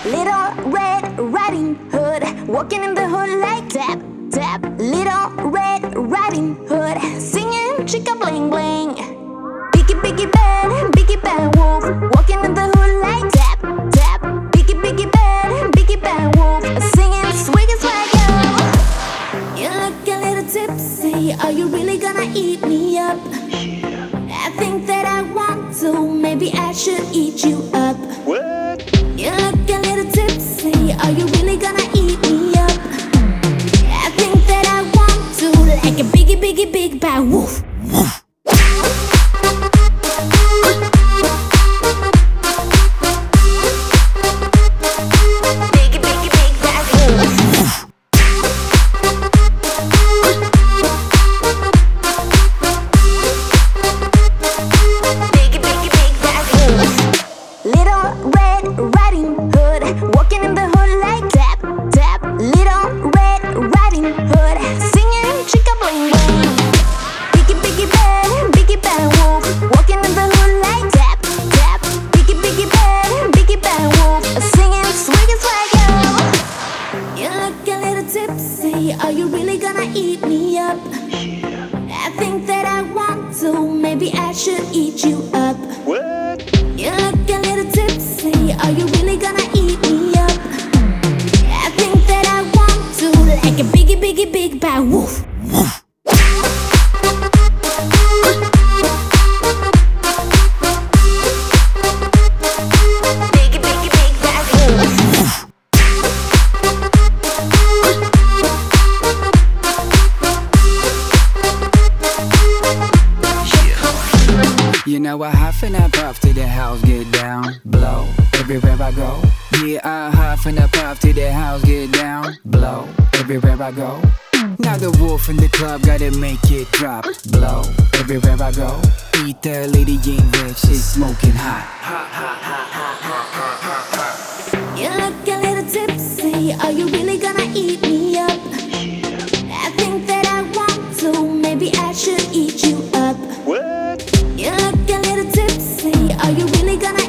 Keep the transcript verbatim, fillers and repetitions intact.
Little Red Riding Hood, walking in the hood like tap, tap. Little Red Riding Hood, singing chicka bling bling. Biggie, biggie bad, biggie bad wolf, walking in the hood like tap, tap. Biggie, biggie bad, biggie bad wolf, singing swiggy swaggo. You look a little tipsy, are you really gonna eat me up? I think that I want to, maybe I should eat you up. What? You look a little tipsy, are you really gonna eat me up? I think that I want to, like a biggie, biggie, big bad wolf. Biggie, biggie, big bad wolf. Biggie, biggie, big bad wolf. Little Red Riding Hood, walking in the hood like tap, tap. Little Red Riding Hood, singing chicka bling bling. Biggie, biggie bad, biggie bad wolf, walking in the hood like tap, tap. Biggie, biggie bad, biggie bad wolf, singing swiggy swaggo. You look a little tipsy, are you really gonna eat me up? I think that I want to, maybe I should eat you up. What? You look a little tipsy, are you really gonna eat me up? I think that I want to, like a biggie, biggie, big bad wolf. Biggie, biggie, big bad wolf. You know I huff and I puff till the house get down, blow everywhere I go. Yeah, I huff and I puff till the house get down, blow everywhere I go. Now the wolf in the club gotta make it drop, blow everywhere I go. Eat that lady ain't rich, she's smoking hot. You look a little tipsy, are you really gonna eat me up? I think that I want to, maybe I should eat you up. What? You look a little tipsy, are you really gonna